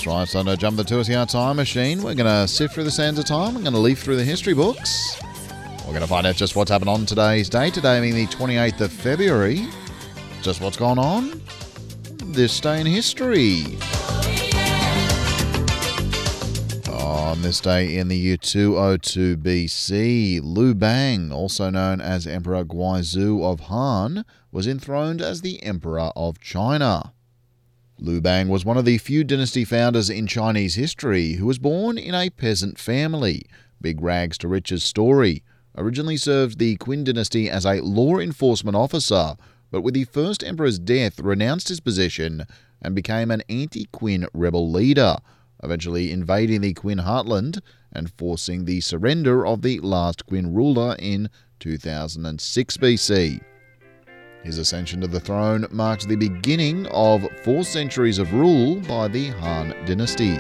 That's right, so no jump the 2SER time machine. We're going to sift through the sands of time. We're going to leaf through the history books. We're going to find out just what's happened on today's day. Today being the 28th of February. Just what's gone on this day in history. On this day in the year 202 BC, Liu Bang, also known as Emperor Guizhou of Han, was enthroned as the Emperor of China. Liu Bang was one of the few dynasty founders in Chinese history who was born in a peasant family. Big rags to riches story. Originally served the Qin dynasty as a law enforcement officer, but with the first emperor's death renounced his position and became an anti-Qin rebel leader, eventually invading the Qin heartland and forcing the surrender of the last Qin ruler in 2006 BC. His ascension to the throne marks the beginning of 4 centuries of rule by the Han dynasty.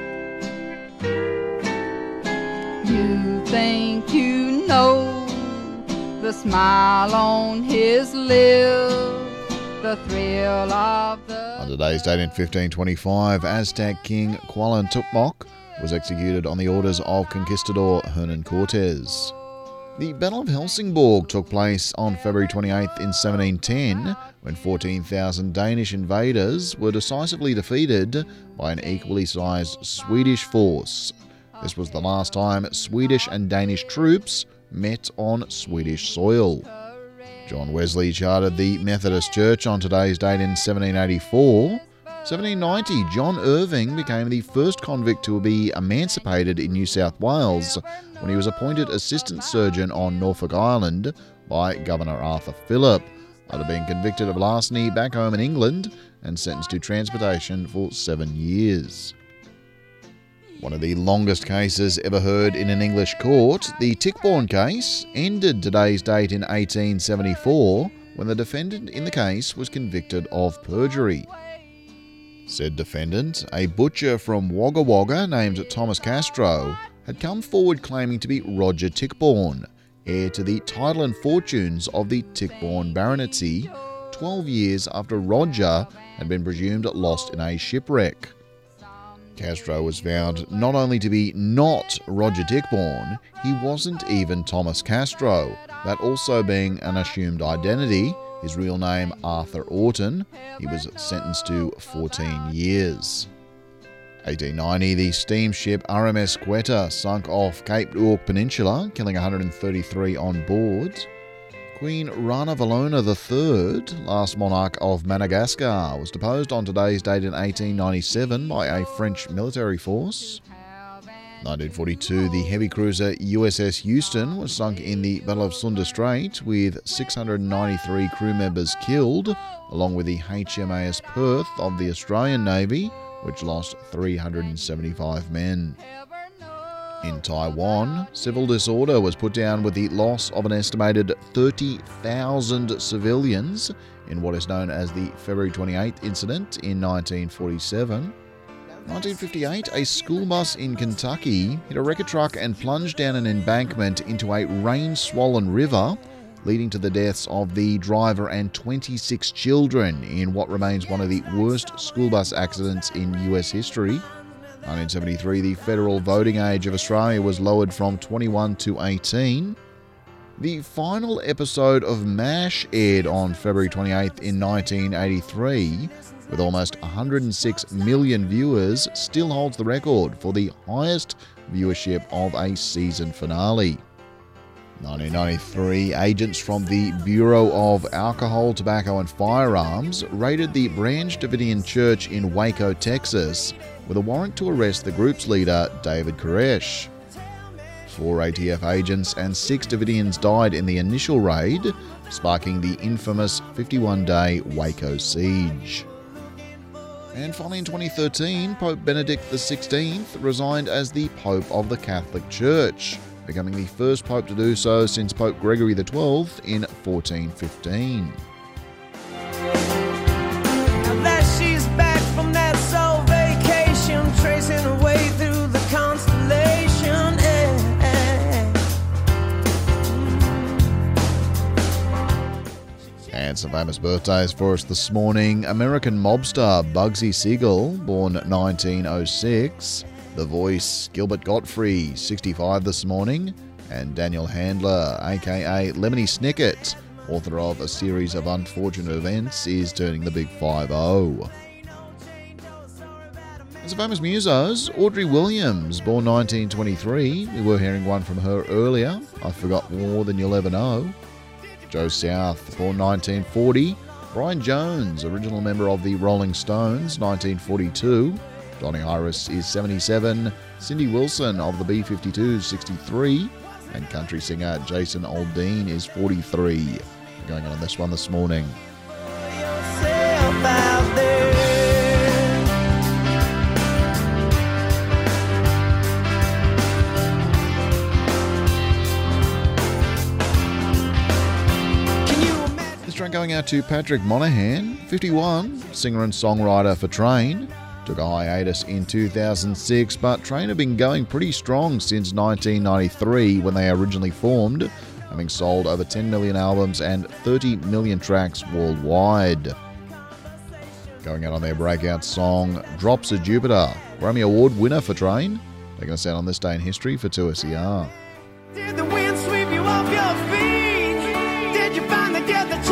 You think you know the smile on his lips, the thrill of the... On today's date in 1525, Aztec king Cuauhtémoc was executed on the orders of conquistador Hernan Cortes. The Battle of Helsingborg took place on February 28th in 1710, when 14,000 Danish invaders were decisively defeated by an equally sized Swedish force. This was the last time Swedish and Danish troops met on Swedish soil. John Wesley chartered the Methodist Church on today's date in 1784. 1790, John Irving became the first convict to be emancipated in New South Wales when he was appointed assistant surgeon on Norfolk Island by Governor Arthur Phillip, after being convicted of larceny back home in England and sentenced to transportation for 7 years. One of the longest cases ever heard in an English court, the Tichborne case, ended today's date in 1874 when the defendant in the case was convicted of perjury. Said defendant, a butcher from Wagga Wagga named Thomas Castro, had come forward claiming to be Roger Tichborne, heir to the title and fortunes of the Tichborne baronetcy, 12 years after Roger had been presumed lost in a shipwreck. Castro was found not only to be not Roger Tichborne, he wasn't even Thomas Castro, that also being an assumed identity, his real name Arthur Orton. He was sentenced to 14 years. 1890, the steamship RMS Quetta sunk off Cape York Peninsula, killing 133 on board. Queen Rana Valona III, last monarch of Madagascar, was deposed on today's date in 1897 by a French military force. 1942, the heavy cruiser USS Houston was sunk in the Battle of Sunda Strait, with 693 crew members killed, along with the HMAS Perth of the Australian Navy, which lost 375 men. In Taiwan, civil disorder was put down with the loss of an estimated 30,000 civilians in what is known as the February 28th incident in 1947. 1958, a school bus in Kentucky hit a wrecker truck and plunged down an embankment into a rain-swollen river, leading to the deaths of the driver and 26 children in what remains one of the worst school bus accidents in US history. 1973, the federal voting age of Australia was lowered from 21 to 18. The final episode of MASH aired on February 28th in 1983, with almost 106 million viewers, still holds the record for the highest viewership of a season finale. 1993, agents from the Bureau of Alcohol, Tobacco and Firearms raided the Branch Davidian Church in Waco, Texas, with a warrant to arrest the group's leader, David Koresh. 4 ATF agents and 6 Davidians died in the initial raid, sparking the infamous 51-day Waco siege. And finally in 2013, Pope Benedict XVI resigned as the Pope of the Catholic Church, becoming the first Pope to do so since Pope Gregory XII in 1415. Now that she's back from that soul vacation, tracing her way through the constellation, And some famous birthdays for us this morning. American mobster Bugsy Siegel, born 1906. The Voice Gilbert Gottfried, 65 this morning. And Daniel Handler, aka Lemony Snicket, author of A Series of Unfortunate Events, is turning the big 50. As a famous musos, Audrey Williams, born 1923. We were hearing one from her earlier, I Forgot More Than You'll Ever Know. Joe South, born 1940. Brian Jones, original member of the Rolling Stones, 1942. Donny Iris is 77. Cindy Wilson of the B-52s, 63. And country singer Jason Aldean is 43. Going on this one this morning. Going out to Patrick Monahan, 51, singer and songwriter for Train. Took a hiatus in 2006, but Train have been going pretty strong since 1993 when they originally formed, having sold over 10 million albums and 30 million tracks worldwide. Going out on their breakout song, Drops of Jupiter, Grammy Award winner for Train. Taking us out on this day in history for 2SER. Did the wind sweep you off your feet? Did you find the gift that